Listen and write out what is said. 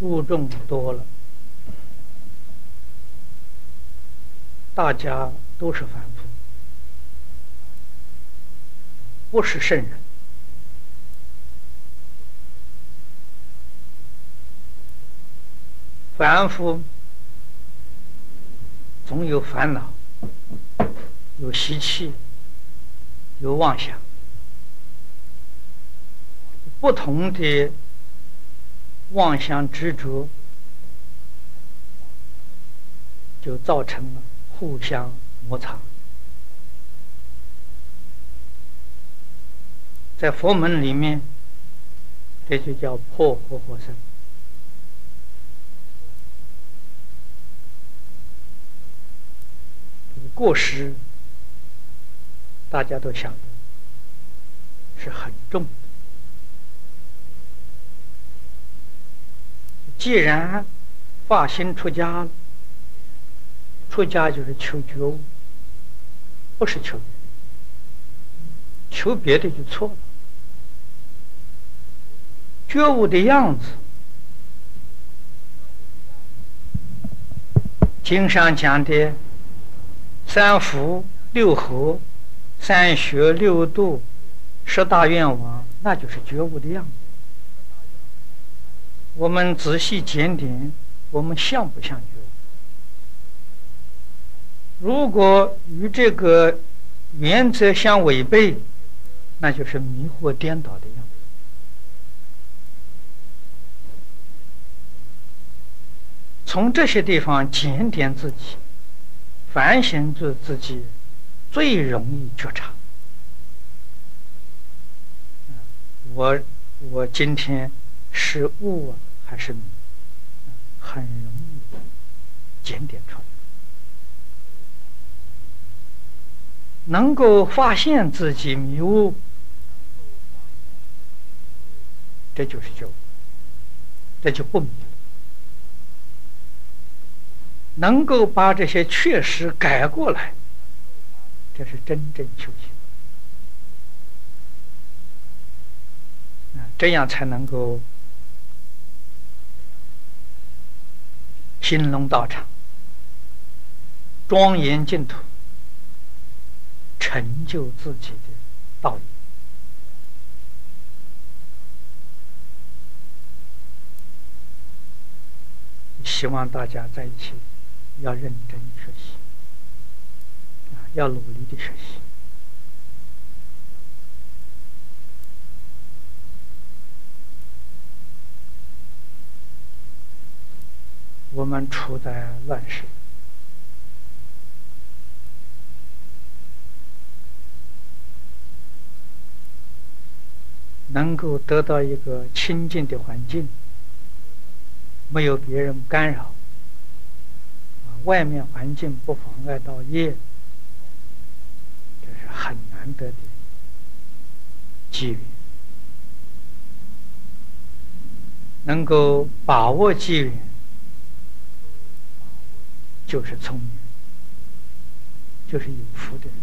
注重多了，大家都是凡夫，不是圣人。凡夫总有烦恼，有习气，有妄想，不同的妄想执着，就造成了互相摩擦。在佛门里面，这就叫破活活生。过失大家都晓得是很重的。既然发心出家了，出家就是求觉悟，不是求别的，求别的就错了。觉悟的样子，经上讲的三福六合、三学六度、十大愿望，那就是觉悟的样子。我们仔细检点，我们像不像觉悟？如果与这个原则相违背，那就是迷惑颠倒的样子。从这些地方检点自己，反省自己，最容易觉察。我今天是悟啊还是迷，很容易检点出来。能够发现自己迷悟，这就是觉悟，这就不迷了。能够把这些确实改过来，这是真正修行。这样才能够兴隆道场，庄严净土，成就自己的道业。希望大家在一起要认真学习，要努力的学习。我们处在乱世，能够得到一个清净的环境，没有别人干扰，外面环境不妨碍到业，这是很难得的机缘。能够把握机缘，就是聪明，就是有福的人。